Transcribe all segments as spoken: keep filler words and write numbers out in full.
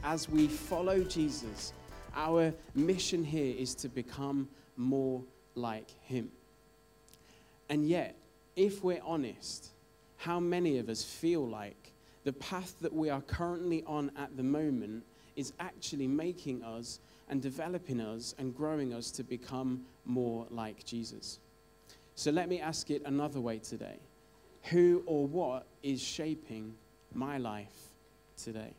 as we follow Jesus, our mission here is to become more like him. And yet, if we're honest, how many of us feel like the path that we are currently on at the moment is actually making us and developing us and growing us to become more like Jesus? So let me ask it another way today. Who or what is shaping my life today?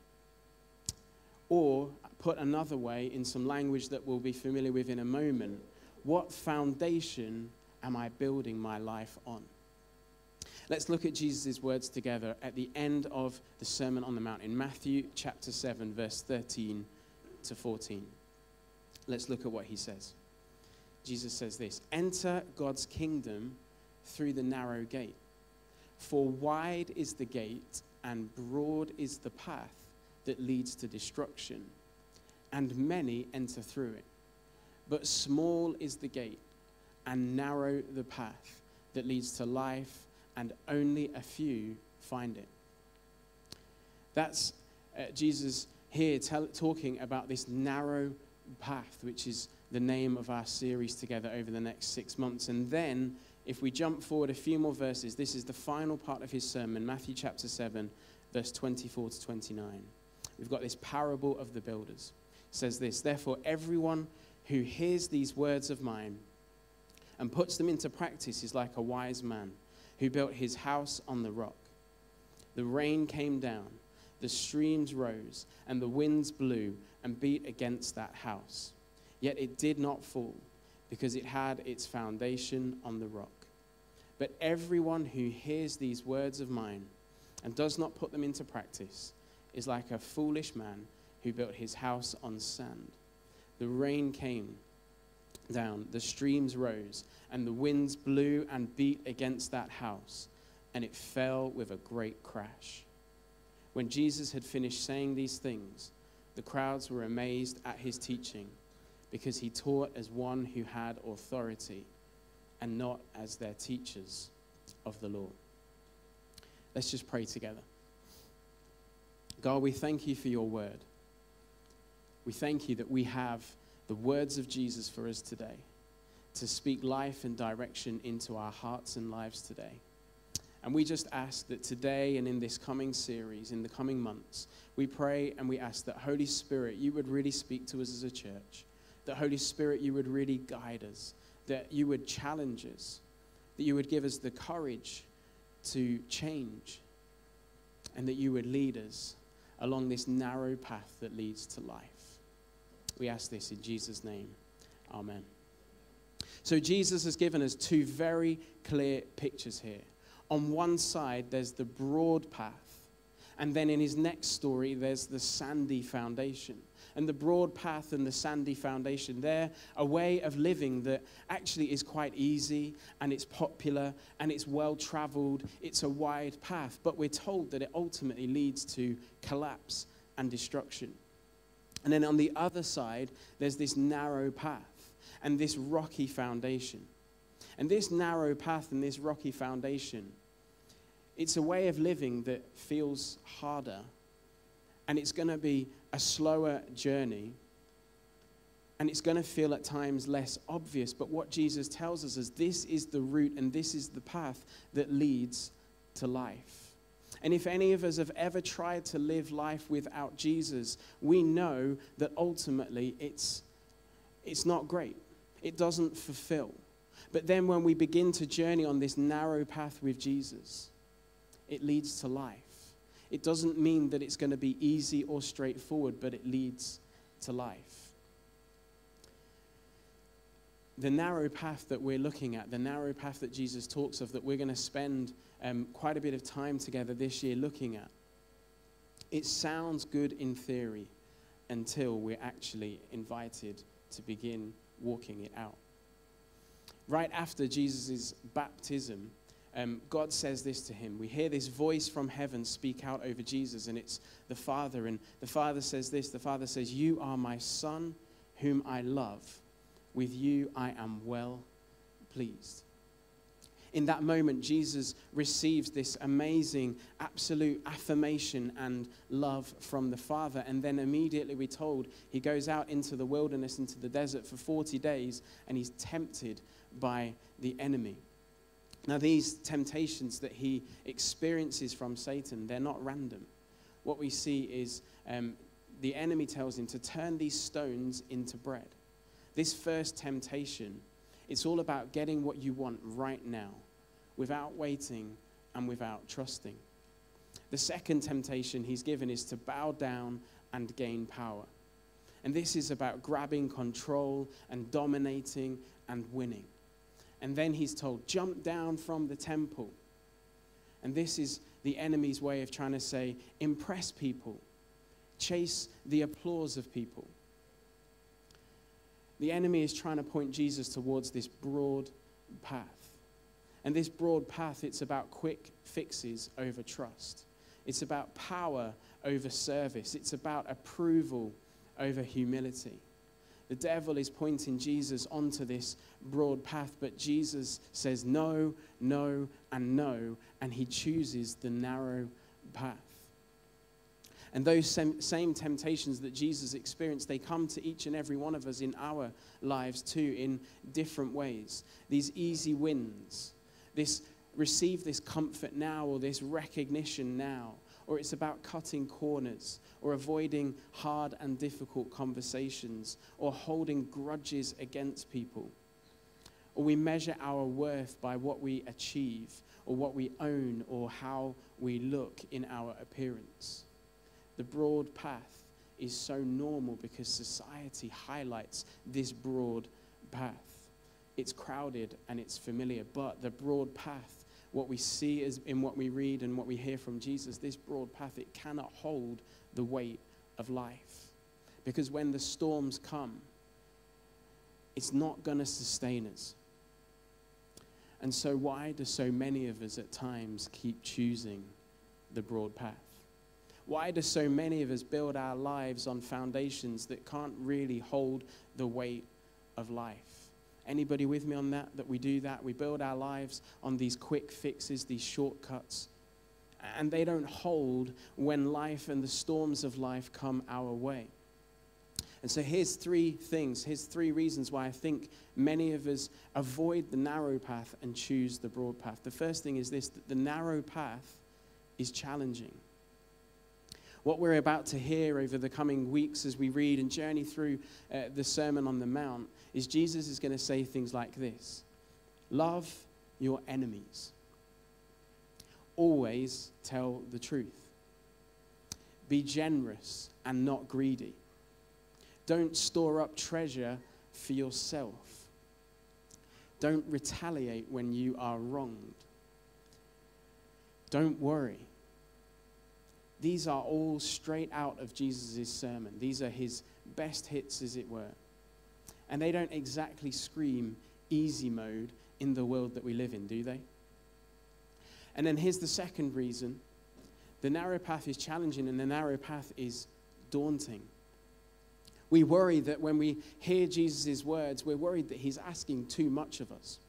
Or, put another way, in some language that we'll be familiar with in a moment, what foundation am I building my life on? Let's look at Jesus' words together at the end of the Sermon on the Mount in Matthew chapter seven, verse thirteen to fourteen. Let's look at what he says. Jesus says this: "Enter God's kingdom through the narrow gate. For wide is the gate and broad is the path that leads to destruction, and many enter through it. But small is the gate and narrow the path that leads to life, and only a few find it." That's uh, Jesus here tell, talking about this narrow path, which is the name of our series together over the next six months. And then, if we jump forward a few more verses, this is the final part of his sermon, Matthew chapter seven, verse twenty-four to twenty-nine. We've got this parable of the builders. It says this: "Therefore, everyone who hears these words of mine and puts them into practice is like a wise man who built his house on the rock. The rain came down, the streams rose, and the winds blew and beat against that house. Yet it did not fall, because it had its foundation on the rock. But everyone who hears these words of mine and does not put them into practice is like a foolish man who built his house on sand. The rain came down, the streams rose, and the winds blew and beat against that house, and it fell with a great crash. When Jesus had finished saying these things, the crowds were amazed at his teaching, because he taught as one who had authority and not as their teachers of the law." Let's just pray together. God, we thank you for your word. We thank you that we have the words of Jesus for us today, to speak life and direction into our hearts and lives today. And we just ask that today and in this coming series, in the coming months, we pray and we ask that Holy Spirit, you would really speak to us as a church. That Holy Spirit, you would really guide us, that you would challenge us, that you would give us the courage to change, and that you would lead us along this narrow path that leads to life. We ask this in Jesus' name. Amen. So Jesus has given us two very clear pictures here. On one side, there's the broad path, and then in his next story, there's the sandy foundation. And the broad path and the sandy foundation, they're a way of living that actually is quite easy, and it's popular, and it's well-traveled. It's a wide path, but we're told that it ultimately leads to collapse and destruction. And then on the other side, there's this narrow path and this rocky foundation. And this narrow path and this rocky foundation, it's a way of living that feels harder, and it's going to be a slower journey, and it's going to feel at times less obvious. But what Jesus tells us is this is the route and this is the path that leads to life. And if any of us have ever tried to live life without Jesus, we know that ultimately it's, it's not great. It doesn't fulfill. But then when we begin to journey on this narrow path with Jesus, it leads to life. It doesn't mean that it's going to be easy or straightforward, but it leads to life. The narrow path that we're looking at, the narrow path that Jesus talks of, that we're going to spend um, quite a bit of time together this year looking at, it sounds good in theory until we're actually invited to begin walking it out. Right after Jesus' baptism, Um, God says this to him. We hear this voice from heaven speak out over Jesus, and it's the Father. And the Father says this. The Father says, "You are my Son, whom I love. With you I am well pleased." In that moment, Jesus receives this amazing, absolute affirmation and love from the Father. And then immediately we're told he goes out into the wilderness, into the desert for forty days, and he's tempted by the enemy. Now, these temptations that he experiences from Satan, they're not random. What we see is um, the enemy tells him to turn these stones into bread. This first temptation, it's all about getting what you want right now, without waiting and without trusting. The second temptation he's given is to bow down and gain power. And this is about grabbing control and dominating and winning. And then he's told, jump down from the temple. And this is the enemy's way of trying to say, impress people, chase the applause of people. The enemy is trying to point Jesus towards this broad path. And this broad path, it's about quick fixes over trust. It's about power over service. It's about approval over humility. The devil is pointing Jesus onto this broad path, but Jesus says no, no, and no, and he chooses the narrow path. And those same, same temptations that Jesus experienced, they come to each and every one of us in our lives too, in different ways. These easy wins, this receive this comfort now, or this recognition now, or it's about cutting corners, or avoiding hard and difficult conversations, or holding grudges against people. Or we measure our worth by what we achieve, or what we own, or how we look in our appearance. The broad path is so normal because society highlights this broad path. It's crowded and it's familiar, but the broad path, what we see is in what we read and what we hear from Jesus, this broad path, it cannot hold the weight of life. Because when the storms come, it's not going to sustain us. And so why do so many of us at times keep choosing the broad path? Why do so many of us build our lives on foundations that can't really hold the weight of life? Anybody with me on that, that we do that? We build our lives on these quick fixes, these shortcuts, and they don't hold when life and the storms of life come our way. And so here's three things, here's three reasons why I think many of us avoid the narrow path and choose the broad path. The first thing is this, that the narrow path is challenging. What we're about to hear over the coming weeks as we read and journey through uh, the Sermon on the Mount is Jesus is going to say things like this. Love your enemies. Always tell the truth. Be generous and not greedy. Don't store up treasure for yourself. Don't retaliate when you are wronged. Don't worry. These are all straight out of Jesus' sermon. These are his best hits, as it were. And they don't exactly scream easy mode in the world that we live in, do they? And then here's the second reason. The narrow path is challenging and the narrow path is daunting. We worry that when we hear Jesus' words, we're worried that he's asking too much of us.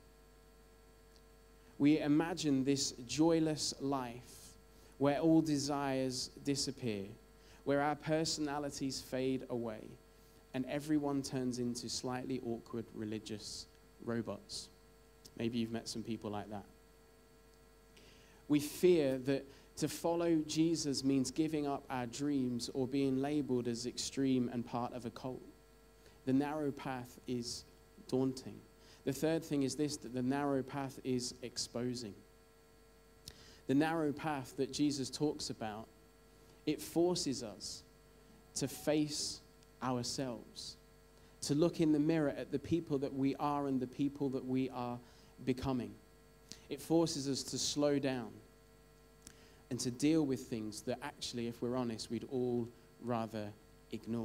We imagine this joyless life where all desires disappear, where our personalities fade away, and everyone turns into slightly awkward religious robots. Maybe you've met some people like that. We fear that to follow Jesus means giving up our dreams or being labeled as extreme and part of a cult. The narrow path is daunting. The third thing is this, that the narrow path is exposing. The narrow path that Jesus talks about, it forces us to face ourselves, to look in the mirror at the people that we are and the people that we are becoming. It forces us to slow down and to deal with things that actually, if we're honest, we'd all rather ignore.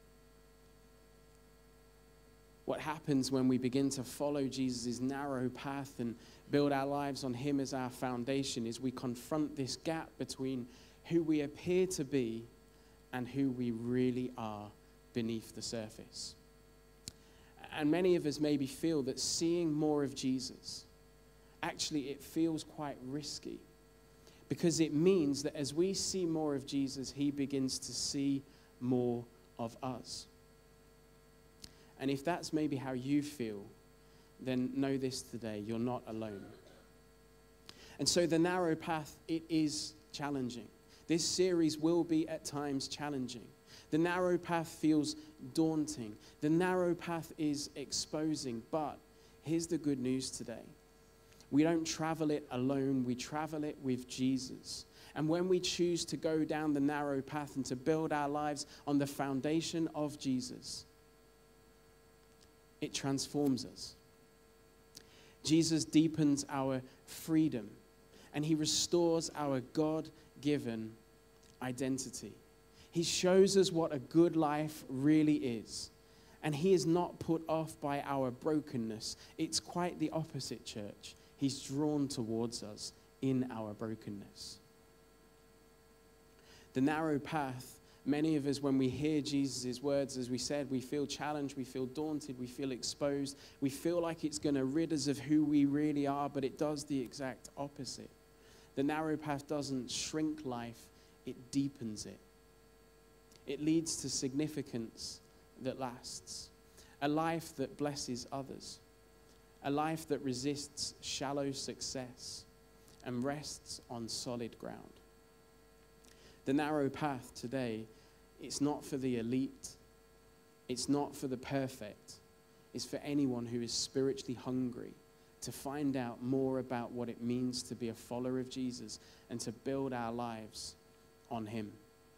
What happens when we begin to follow Jesus' narrow path and build our lives on him as our foundation is we confront this gap between who we appear to be and who we really are beneath the surface. And many of us maybe feel that seeing more of Jesus actually it feels quite risky, because it means that as we see more of Jesus, he begins to see more of us. And if that's maybe how you feel, then know this today, you're not alone. And so the narrow path, it is challenging. This series will be at times challenging. The narrow path feels daunting. The narrow path is exposing. But here's the good news today. We don't travel it alone. We travel it with Jesus. And when we choose to go down the narrow path and to build our lives on the foundation of Jesus, it transforms us. Jesus deepens our freedom, and he restores our God-given identity. He shows us what a good life really is, and he is not put off by our brokenness. It's quite the opposite, church. He's drawn towards us in our brokenness. The narrow path, many of us, when we hear Jesus' words, as we said, we feel challenged, we feel daunted, we feel exposed, we feel like it's going to rid us of who we really are, but it does the exact opposite. The narrow path doesn't shrink life, it deepens it. It leads to significance that lasts, a life that blesses others, a life that resists shallow success and rests on solid ground. The narrow path today, it's not for the elite, it's not for the perfect, it's for anyone who is spiritually hungry to find out more about what it means to be a follower of Jesus and to build our lives on him.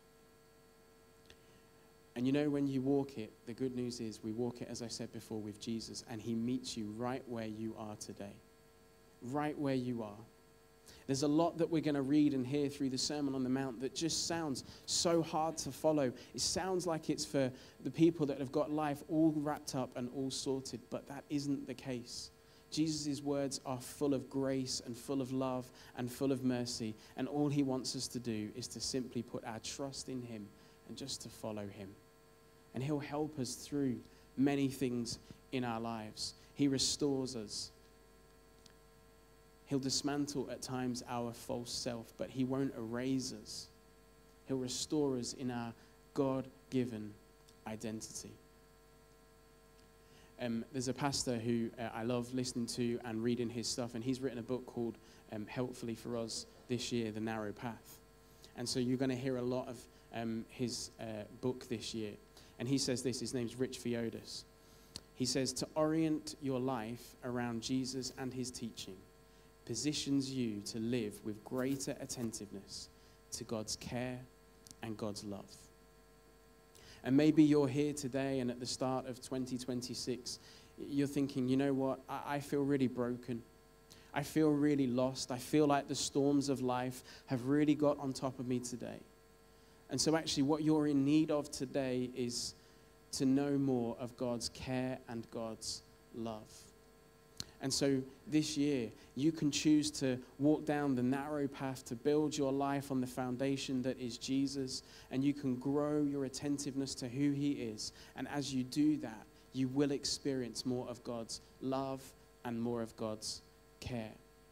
And you know, when you walk it, the good news is we walk it, as I said before, with Jesus, and he meets you right where you are today, right where you are. There's a lot that we're going to read and hear through the Sermon on the Mount that just sounds so hard to follow. It sounds like it's for the people that have got life all wrapped up and all sorted, but that isn't the case. Jesus' words are full of grace and full of love and full of mercy, and all he wants us to do is to simply put our trust in him and just to follow him. And he'll help us through many things in our lives. He restores us. He'll dismantle at times our false self, but he won't erase us. He'll restore us in our God-given identity. Um, there's a pastor who uh, I love listening to and reading his stuff, and he's written a book called um, Helpfully for Us this year, The Narrow Path. And so you're going to hear a lot of um, his uh, book this year. And he says this, his name's Rich Viodas. He says, to orient your life around Jesus and his teaching positions you to live with greater attentiveness to God's care and God's love. And maybe you're here today and at the start of twenty twenty-six, you're thinking, you know what, I, I feel really broken. I feel really lost. I feel like the storms of life have really got on top of me today. And so actually what you're in need of today is to know more of God's care and God's love. And so this year, you can choose to walk down the narrow path to build your life on the foundation that is Jesus, and you can grow your attentiveness to who he is. And as you do that, you will experience more of God's love and more of God's care.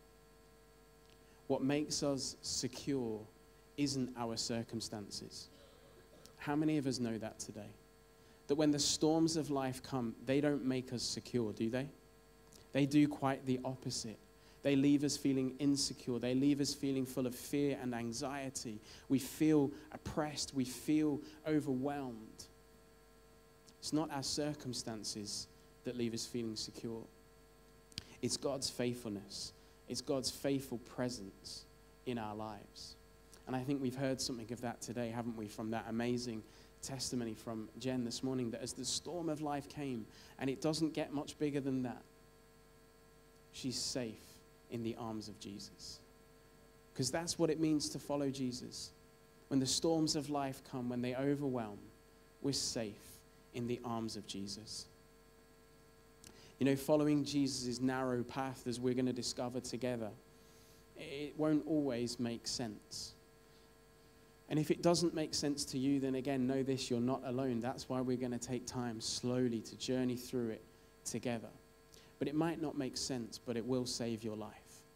What makes us secure isn't our circumstances. How many of us know that today? That when the storms of life come, they don't make us secure, do they? They do quite the opposite. They leave us feeling insecure. They leave us feeling full of fear and anxiety. We feel oppressed. We feel overwhelmed. It's not our circumstances that leave us feeling secure. It's God's faithfulness. It's God's faithful presence in our lives. And I think we've heard something of that today, haven't we, from that amazing testimony from Jen this morning, that as the storm of life came, and it doesn't get much bigger than that, she's safe in the arms of Jesus. Because that's what it means to follow Jesus. When the storms of life come, when they overwhelm, we're safe in the arms of Jesus. You know, following Jesus' narrow path, as we're going to discover together, it won't always make sense. And if it doesn't make sense to you, then again, know this, you're not alone. That's why we're going to take time slowly to journey through it together. But it might not make sense, but it will save your life.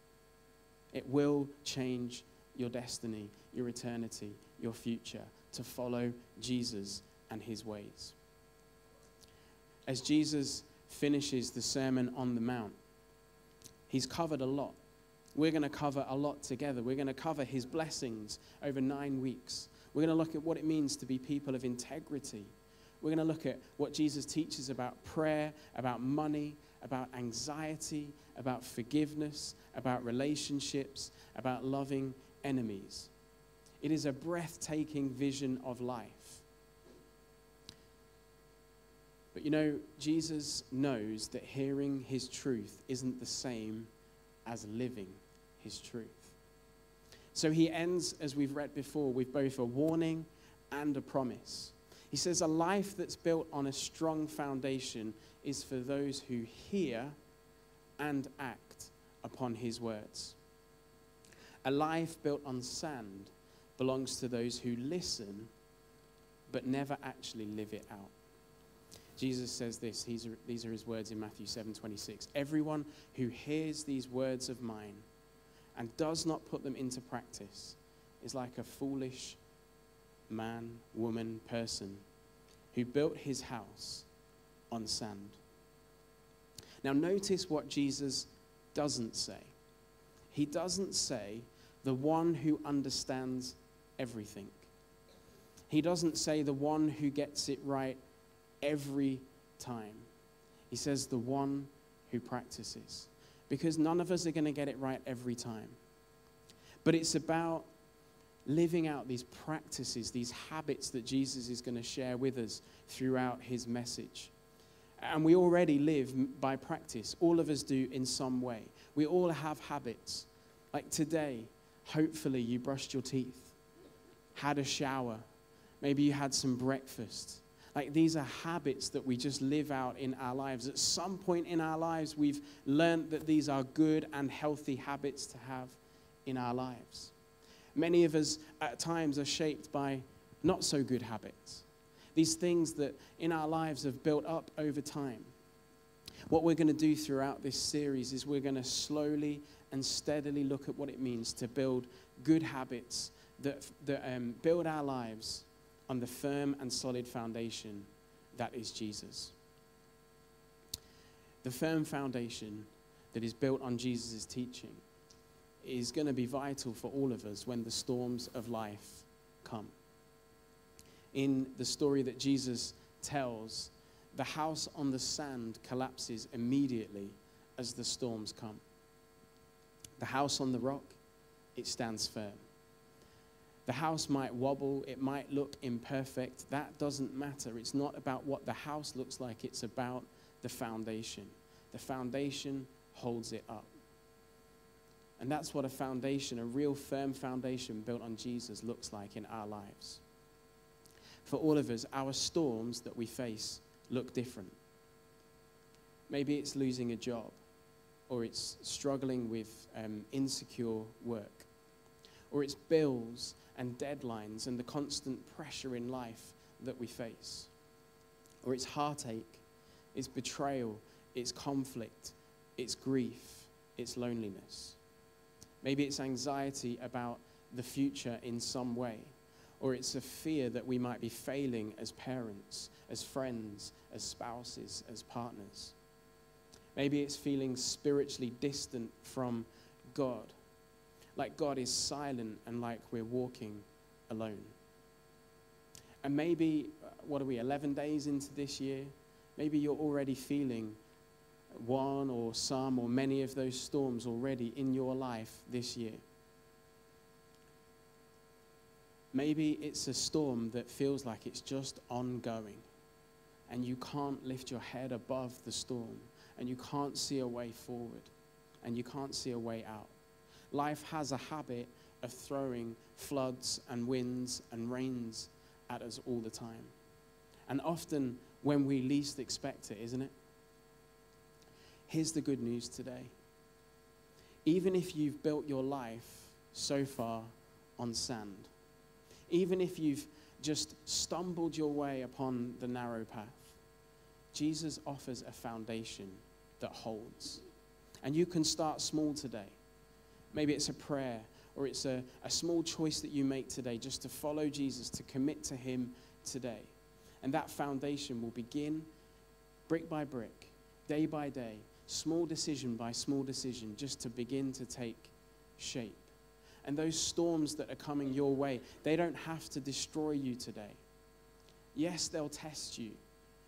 It will change your destiny, your eternity, your future, to follow Jesus and his ways. As Jesus finishes the Sermon on the Mount, he's covered a lot. We're going to cover a lot together. We're going to cover his blessings over nine weeks. We're going to look at what it means to be people of integrity. We're going to look at what Jesus teaches about prayer, about money, about anxiety, about forgiveness, about relationships, about loving enemies. It is a breathtaking vision of life. But you know, Jesus knows that hearing his truth isn't the same as living his truth. So he ends, as we've read before, with both a warning and a promise. He says a life that's built on a strong foundation is for those who hear and act upon his words. A life built on sand belongs to those who listen but never actually live it out. Jesus says this, these are, these are his words in Matthew seven twenty-six. Everyone who hears these words of mine and does not put them into practice is like a foolish man, woman, person who built his house on sand. Now notice what Jesus doesn't say. He doesn't say the one who understands everything. He doesn't say the one who gets it right every time. He says the one who practices. Because none of us are going to get it right every time. But it's about living out these practices, these habits that Jesus is going to share with us throughout his message. And we already live by practice. All of us do in some way. We all have habits. Like today, hopefully you brushed your teeth, had a shower, maybe you had some breakfast. Like these are habits that we just live out in our lives. At some point in our lives, we've learned that these are good and healthy habits to have in our lives. Many of us at times are shaped by not so good habits. These things that in our lives have built up over time. What we're going to do throughout this series is we're going to slowly and steadily look at what it means to build good habits that, that um, build our lives on the firm and solid foundation that is Jesus. The firm foundation that is built on Jesus' teaching is going to be vital for all of us when the storms of life come. In the story that Jesus tells, the house on the sand collapses immediately as the storms come. The house on the rock, it stands firm. The house might wobble, it might look imperfect. That doesn't matter. It's not about what the house looks like, it's about the foundation. The foundation holds it up. And that's what a foundation, a real firm foundation built on Jesus looks like in our lives. For all of us, our storms that we face look different. Maybe it's losing a job, or it's struggling with um, insecure work, or it's bills and deadlines and the constant pressure in life that we face, or it's heartache, it's betrayal, it's conflict, it's grief, it's loneliness. Maybe it's anxiety about the future in some way, or it's a fear that we might be failing as parents, as friends, as spouses, as partners. Maybe it's feeling spiritually distant from God, like God is silent and like we're walking alone. And maybe, what are we, eleven days into this year? Maybe you're already feeling one or some or many of those storms already in your life this year. Maybe it's a storm that feels like it's just ongoing and you can't lift your head above the storm and you can't see a way forward and you can't see a way out. Life has a habit of throwing floods and winds and rains at us all the time. And often when we least expect it, isn't it? Here's the good news today. Even if you've built your life so far on sand, even if you've just stumbled your way upon the narrow path, Jesus offers a foundation that holds. And you can start small today. Maybe it's a prayer, or it's a, a small choice that you make today just to follow Jesus, to commit to him today. And that foundation will begin brick by brick, day by day, small decision by small decision, just to begin to take shape. And those storms that are coming your way, they don't have to destroy you today. Yes, they'll test you,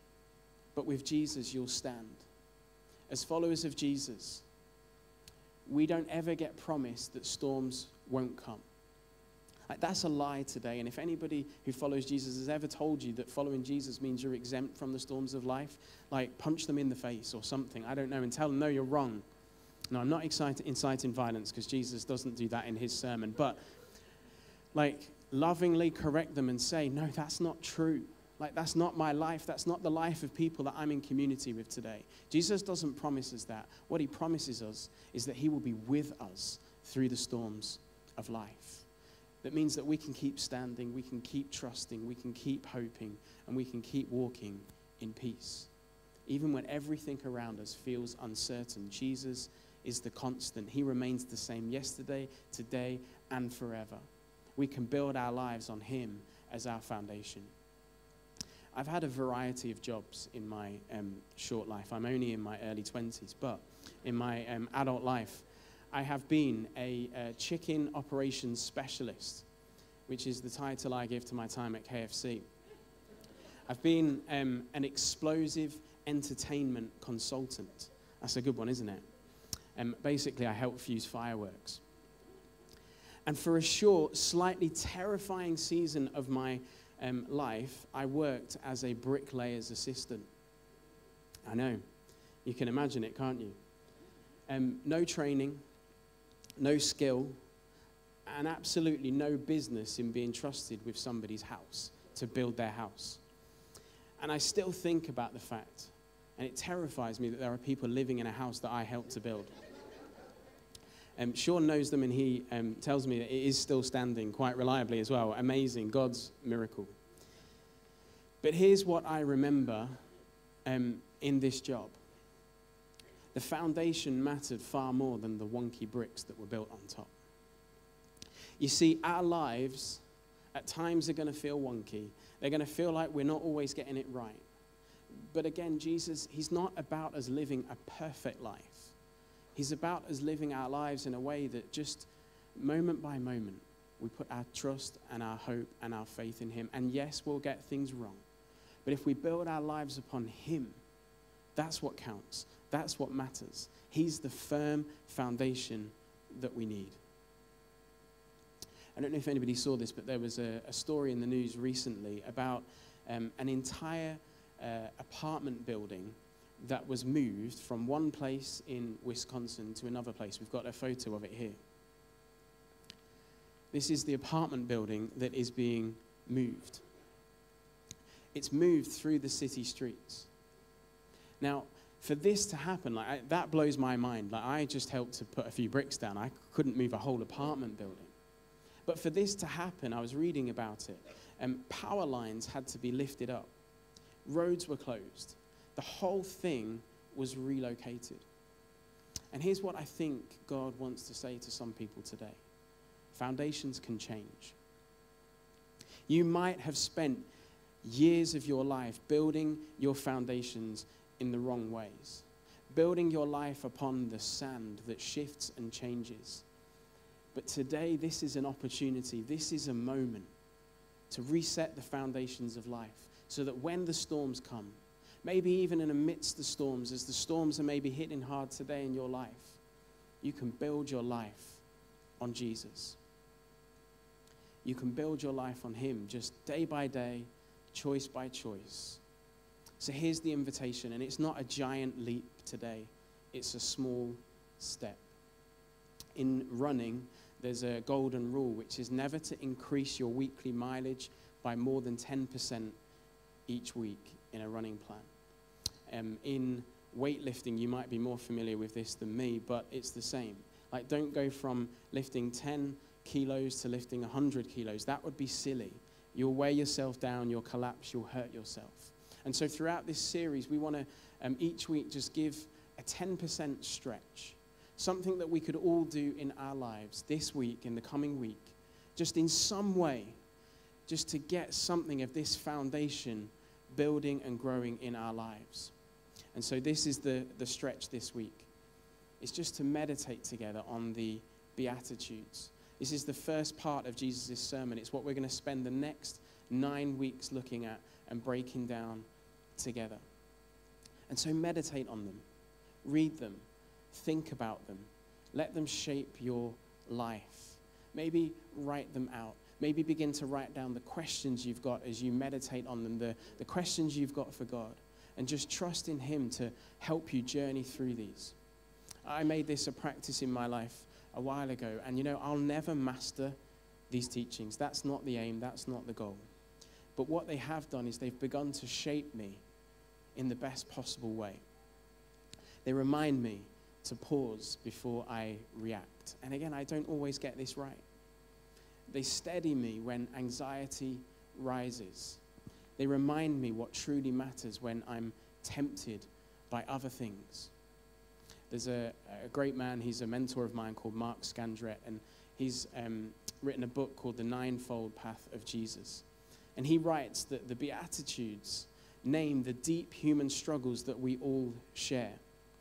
but with Jesus, you'll stand. As followers of Jesus, we don't ever get promised that storms won't come. Like, that's a lie today. And if anybody who follows Jesus has ever told you that following Jesus means you're exempt from the storms of life, like, punch them in the face or something. I don't know, and tell them, no, you're wrong. No, I'm not excited, inciting violence, because Jesus doesn't do that in his sermon. But, like, lovingly correct them and say, no, that's not true. Like, that's not my life. That's not the life of people that I'm in community with today. Jesus doesn't promise us that. What he promises us is that he will be with us through the storms of life. That means that we can keep standing, we can keep trusting, we can keep hoping, and we can keep walking in peace. Even when everything around us feels uncertain, Jesus is the constant. He remains the same yesterday, today, and forever. We can build our lives on him as our foundation. I've had a variety of jobs in my um, short life. I'm only in my early twenties, but in my um, adult life, I have been a, a chicken operations specialist, which is the title I give to my time at K F C. I've been um, an explosive entertainment consultant. That's a good one, isn't it? Um, basically, I help fuse fireworks. And for a short, slightly terrifying season of my um, life, I worked as a bricklayer's assistant. I know. You can imagine it, can't you? Um, no training, no skill, and absolutely no business in being trusted with somebody's house to build their house. And I still think about the fact, and it terrifies me, that there are people living in a house that I helped to build. Um, Sean knows them, and he um, tells me that it is still standing quite reliably as well. Amazing, God's miracle. But here's what I remember um, in this job. The foundation mattered far more than the wonky bricks that were built on top. You see, our lives at times are going to feel wonky. They're going to feel like we're not always getting it right. But again, Jesus, he's not about us living a perfect life. He's about us living our lives in a way that just moment by moment, we put our trust and our hope and our faith in him. And yes, we'll get things wrong. But if we build our lives upon him, that's what counts. That's what matters. He's the firm foundation that we need. I don't know if anybody saw this, but there was a, a story in the news recently about um, an entire uh, apartment building that was moved from one place in Wisconsin to another place. We've got a photo of it here. This is the apartment building that is being moved. It's moved through the city streets. Now, for this to happen, like I, that blows my mind. Like, I just helped to put a few bricks down. I couldn't move a whole apartment building. But for this to happen, I was reading about it, and um, power lines had to be lifted up. Roads were closed. The whole thing was relocated. And here's what I think God wants to say to some people today. Foundations can change. You might have spent years of your life building your foundations in the wrong ways, building your life upon the sand that shifts and changes. But today, this is an opportunity, this is a moment to reset the foundations of life so that when the storms come, maybe even in amidst the storms, as the storms are maybe hitting hard today in your life, you can build your life on Jesus. You can build your life on him just day by day, choice by choice. So here's the invitation, and it's not a giant leap today. It's a small step. In running, there's a golden rule, which is never to increase your weekly mileage by more than ten percent each week in a running plan. Um, in weightlifting, you might be more familiar with this than me, but it's the same. Like, don't go from lifting ten kilos to lifting one hundred kilos. That would be silly. You'll weigh yourself down, you'll collapse, you'll hurt yourself. And so throughout this series, we want to um, each week just give a ten percent stretch something that we could all do in our lives this week, in the coming week, just in some way, just to get something of this foundation building and growing in our lives. And so this is the, the stretch this week. It's just to meditate together on the Beatitudes. This is the first part of Jesus' sermon. It's what we're going to spend the next nine weeks looking at and breaking down together. And so meditate on them, read them, think about them, let them shape your life. Maybe write them out. Maybe begin to write down the questions you've got as you meditate on them, the, the questions you've got for God, and just trust in him to help you journey through these. I made this a practice in my life a while ago, and you know, I'll never master these teachings. That's not the aim, that's not the goal. But what they have done is they've begun to shape me in the best possible way. They remind me to pause before I react. And again, I don't always get this right. They steady me when anxiety rises. They remind me what truly matters when I'm tempted by other things. There's a, a great man, he's a mentor of mine called Mark Scandrett, and he's um, written a book called The Ninefold Path of Jesus. And he writes that the Beatitudes name the deep human struggles that we all share.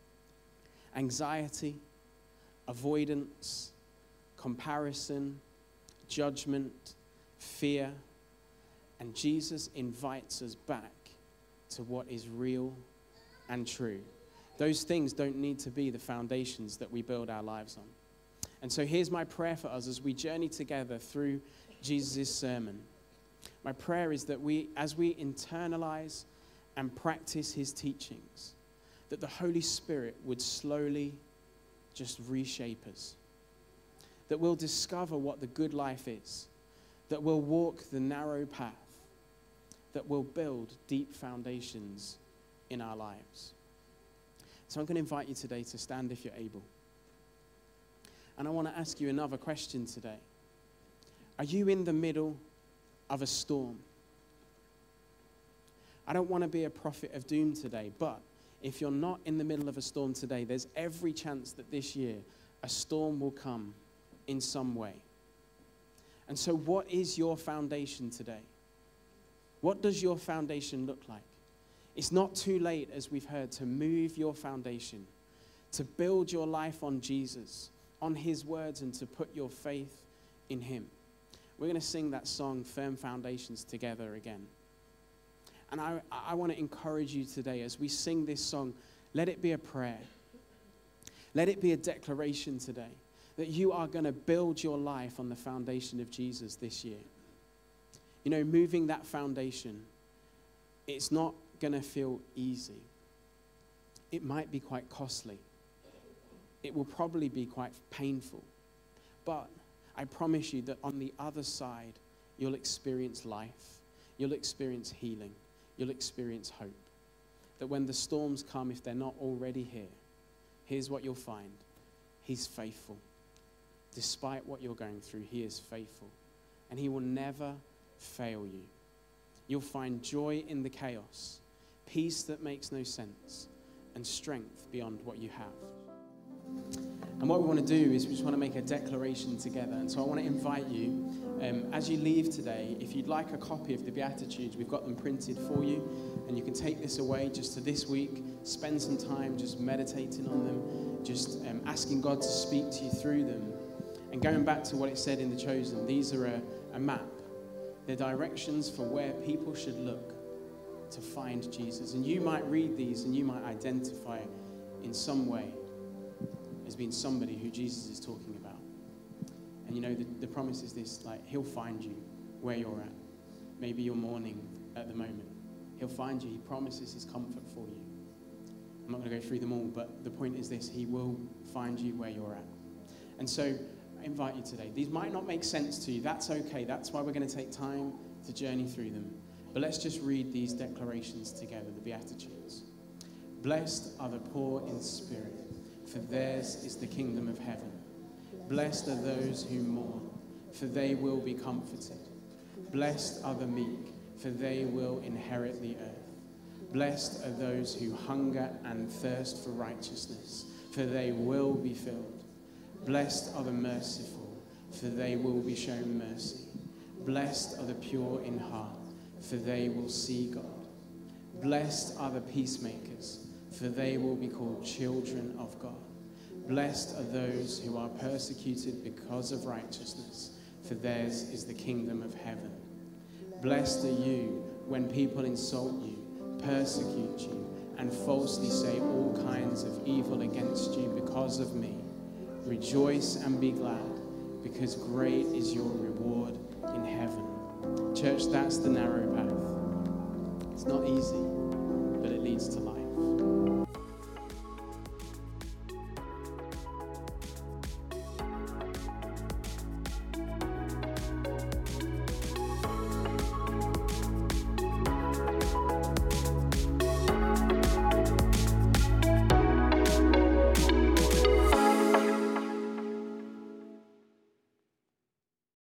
Anxiety, avoidance, comparison, judgment, fear, and Jesus invites us back to what is real and true. Those things don't need to be the foundations that we build our lives on. And so here's my prayer for us as we journey together through Jesus' sermon. My prayer is that we, as we internalize and practice his teachings, that the Holy Spirit would slowly just reshape us. That we'll discover what the good life is. That we'll walk the narrow path. That we'll build deep foundations in our lives. So I'm going to invite you today to stand if you're able. And I want to ask you another question today. Are you in the middle of a storm? I don't want to be a prophet of doom today, but if you're not in the middle of a storm today, there's every chance that this year a storm will come in some way. And so what is your foundation today? What does your foundation look like? It's not too late, as we've heard, to move your foundation, to build your life on Jesus, on his words, and to put your faith in him. We're going to sing that song, Firm Foundations, together again. And I, I want to encourage you today, as we sing this song, let it be a prayer. Let it be a declaration today that you are going to build your life on the foundation of Jesus this year. You know, moving that foundation, it's not going to feel easy. It might be quite costly. It will probably be quite painful. But I promise you that on the other side, you'll experience life. You'll experience healing. You'll experience hope. That when the storms come, if they're not already here, here's what you'll find. He's faithful. Despite what you're going through, he is faithful. And he will never fail you. You'll find joy in the chaos, peace that makes no sense, and strength beyond what you have. And what we want to do is we just want to make a declaration together. And so I want to invite you, um, as you leave today, if you'd like a copy of the Beatitudes, we've got them printed for you. And you can take this away just to this week, spend some time just meditating on them, just um, asking God to speak to you through them. And going back to what it said in The Chosen, these are a, a map. They're directions for where people should look to find Jesus. And you might read these and you might identify in some way as being somebody who Jesus is talking about. And you know, the, the promise is this, like, he'll find you where you're at. Maybe you're mourning at the moment. He'll find you. He promises his comfort for you. I'm not going to go through them all, but the point is this, he will find you where you're at. And so I invite you today. These might not make sense to you. That's okay. That's why we're going to take time to journey through them. But let's just read these declarations together, the Beatitudes. Blessed are the poor in spirit, for theirs is the kingdom of heaven. Blessed are those who mourn, for they will be comforted. Blessed are the meek, for they will inherit the earth. Blessed are those who hunger and thirst for righteousness, for they will be filled. Blessed are the merciful, for they will be shown mercy. Blessed are the pure in heart, for they will see God. Blessed are the peacemakers, for they will be called children of God. Blessed are those who are persecuted because of righteousness, for theirs is the kingdom of heaven. Blessed are you when people insult you, persecute you, and falsely say all kinds of evil against you because of me. Rejoice and be glad, because great is your reward in heaven. Church, that's the narrow path. It's not easy, but it leads to life.